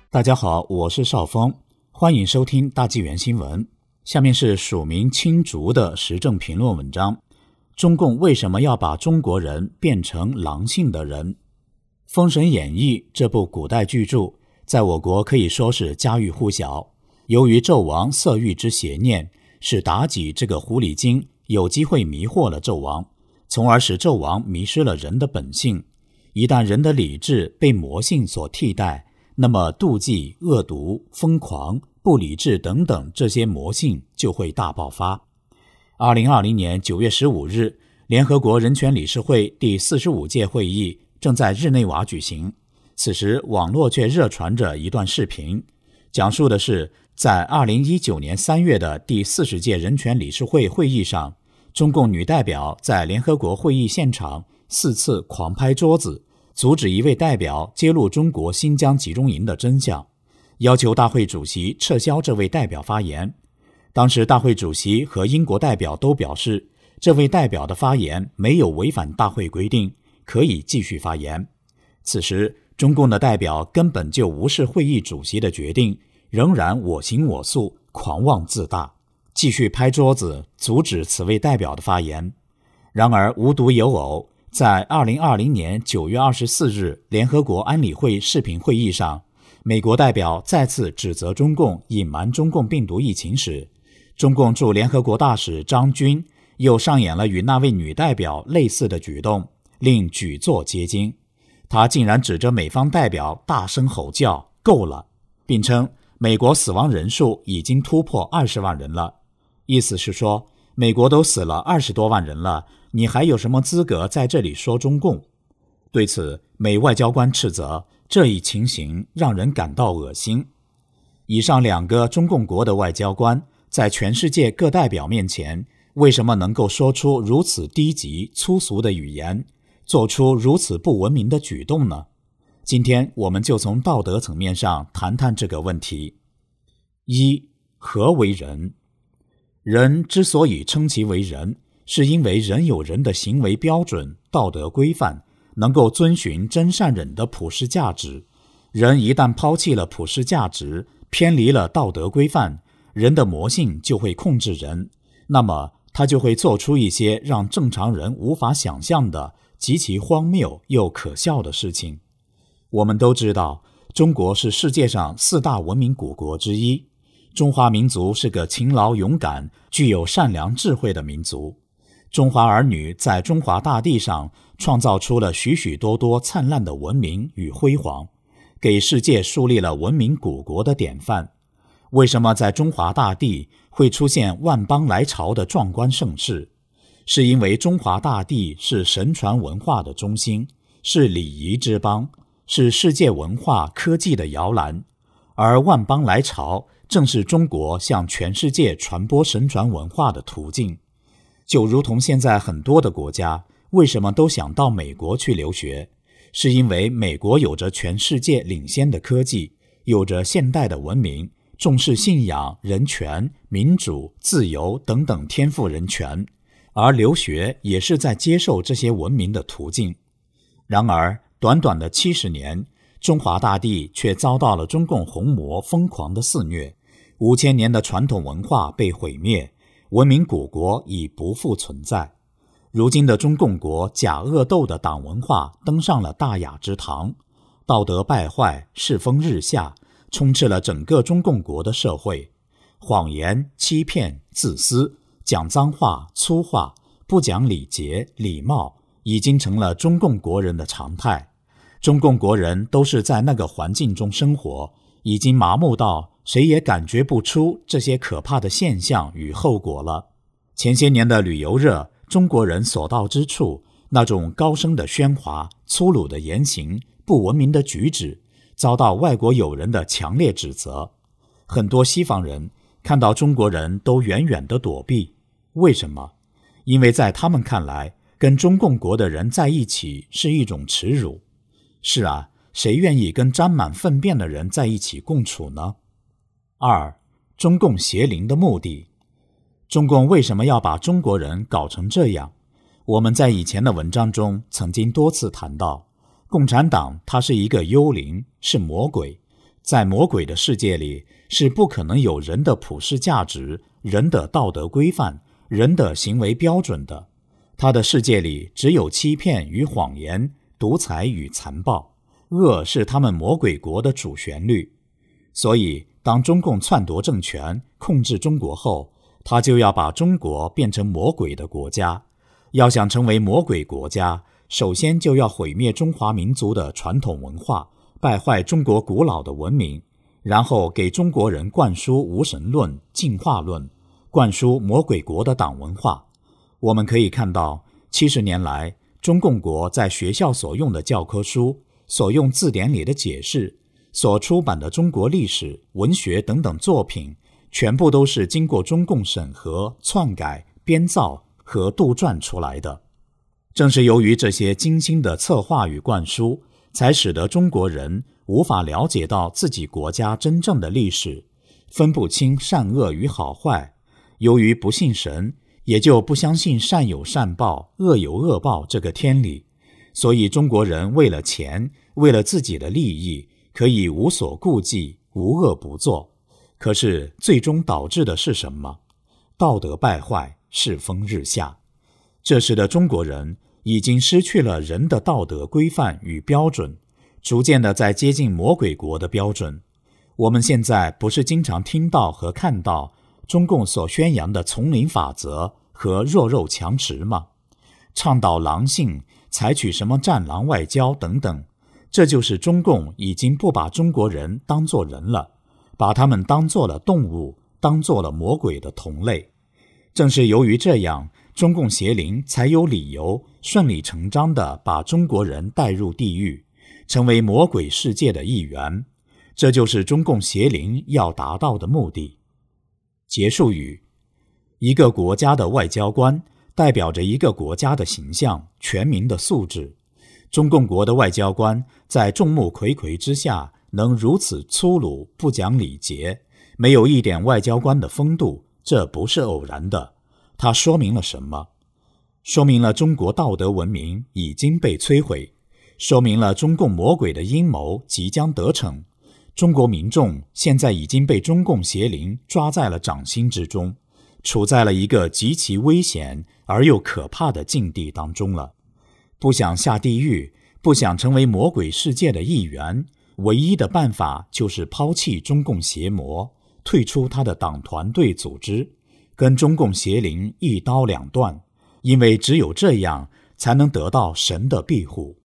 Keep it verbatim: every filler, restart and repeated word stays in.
大家好，我是邵峰，欢迎收听大纪元新闻。下面是署名青竹的时政评论文章：中共为什么要把中国人变成狼性的人？《封神演义》这部古代巨著在我国可以说是家喻户晓。由于纣王色欲之邪念，使妲己这个狐狸精有机会迷惑了纣王，从而使纣王迷失了人的本性。一旦人的理智被魔性所替代，那么妒忌、恶毒、疯狂、不理智等等这些魔性就会大爆发。二零二零年九月十五日，联合国人权理事会第四十五届会议正在日内瓦举行。此时网络却热传着一段视频，讲述的是在二零一九年三月的第四十届人权理事会会议上，中共女代表在联合国会议现场四次狂拍桌子，阻止一位代表揭露中国新疆集中营的真相，要求大会主席撤销这位代表发言。当时大会主席和英国代表都表示，这位代表的发言没有违反大会规定，可以继续发言。此时中共的代表根本就无视会议主席的决定，仍然我行我素，狂妄自大，继续拍桌子阻止此位代表的发言。然而无独有偶，在二零二零年九月二十四日联合国安理会视频会议上，美国代表再次指责中共隐瞒中共病毒疫情时，中共驻联合国大使张军又上演了与那位女代表类似的举动，令举座皆惊。他竟然指着美方代表大声吼叫够了，并称美国死亡人数已经突破二十万人了，意思是说美国都死了二十多万人了，你还有什么资格在这里说中共？对此，美外交官斥责这一情形让人感到恶心。以上两个中共国的外交官在全世界各代表面前，为什么能够说出如此低级粗俗的语言，做出如此不文明的举动呢？今天我们就从道德层面上谈谈这个问题。一、何为人？人之所以称其为人，是因为人有人的行为标准、道德规范，能够遵循真善忍的普世价值。人一旦抛弃了普世价值，偏离了道德规范，人的魔性就会控制人，那么他就会做出一些让正常人无法想象的极其荒谬又可笑的事情。我们都知道，中国是世界上四大文明古国之一，中华民族是个勤劳勇敢、具有善良智慧的民族。中华儿女在中华大地上创造出了许许多多灿烂的文明与辉煌，给世界树立了文明古国的典范。为什么在中华大地会出现万邦来朝的壮观盛世？是因为中华大地是神传文化的中心，是礼仪之邦，是世界文化科技的摇篮，而万邦来朝正是中国向全世界传播神传文化的途径。就如同现在很多的国家为什么都想到美国去留学，是因为美国有着全世界领先的科技，有着现代的文明，重视信仰、人权、民主、自由等等天赋人权，而留学也是在接受这些文明的途径。然而短短的七十年，中华大地却遭到了中共红魔疯狂的肆虐，五千年的传统文化被毁灭，文明古国已不复存在。如今的中共国假恶斗的党文化登上了大雅之堂，道德败坏，世风日下，充斥了整个中共国的社会。谎言、欺骗、自私、讲脏话、粗话、不讲礼节、礼貌，已经成了中共国人的常态。中共国人都是在那个环境中生活，已经麻木到谁也感觉不出这些可怕的现象与后果了。前些年的旅游热，中国人所到之处，那种高声的喧哗、粗鲁的言行、不文明的举止，遭到外国友人的强烈指责。很多西方人看到中国人都远远地躲避。为什么？因为在他们看来，跟中共国的人在一起是一种耻辱。是啊，谁愿意跟沾满粪便的人在一起共处呢？二、中共邪灵的目的。中共为什么要把中国人搞成这样？我们在以前的文章中曾经多次谈到，共产党它是一个幽灵，是魔鬼， 在魔鬼的世界里，是不可能有人的普世价值、人的道德规范、人的行为标准的。他的世界里只有欺骗与谎言、独裁与残暴，恶是他们魔鬼国的主旋律。所以，当中共篡夺政权、控制中国后，他就要把中国变成魔鬼的国家。要想成为魔鬼国家，首先就要毁灭中华民族的传统文化，败坏中国古老的文明，然后给中国人灌输无神论、进化论，灌输魔鬼国的党文化。我们可以看到，七十年来，中共国在学校所用的教科书、所用字典里的解释、所出版的中国历史、文学等等作品，全部都是经过中共审核、篡改、编造和杜撰出来的。正是由于这些精心的策划与灌输，才使得中国人无法了解到自己国家真正的历史，分不清善恶与好坏。由于不信神，也就不相信善有善报、恶有恶报这个天理，所以中国人为了钱，为了自己的利益，可以无所顾忌，无恶不作。可是最终导致的是什么？道德败坏，世风日下。这时的中国人已经失去了人的道德规范与标准，逐渐的在接近魔鬼国的标准。我们现在不是经常听到和看到中共所宣扬的丛林法则和弱肉强食吗？倡导狼性，采取什么战狼外交等等，这就是中共已经不把中国人当作人了，把他们当作了动物，当作了魔鬼的同类。正是由于这样，中共邪灵才有理由顺理成章地把中国人带入地狱，成为魔鬼世界的一员。这就是中共邪灵要达到的目的。结束语：一个国家的外交官代表着一个国家的形象、全民的素质。中共国的外交官在众目睽睽之下能如此粗鲁、不讲礼节，没有一点外交官的风度，这不是偶然的。它说明了什么？说明了中国道德文明已经被摧毁，说明了中共魔鬼的阴谋即将得逞。中国民众现在已经被中共邪灵抓在了掌心之中，处在了一个极其危险而又可怕的境地当中了。不想下地狱，不想成为魔鬼世界的一员，唯一的办法就是抛弃中共邪魔，退出他的党团队组织，跟中共邪灵一刀两断，因为只有这样才能得到神的庇护。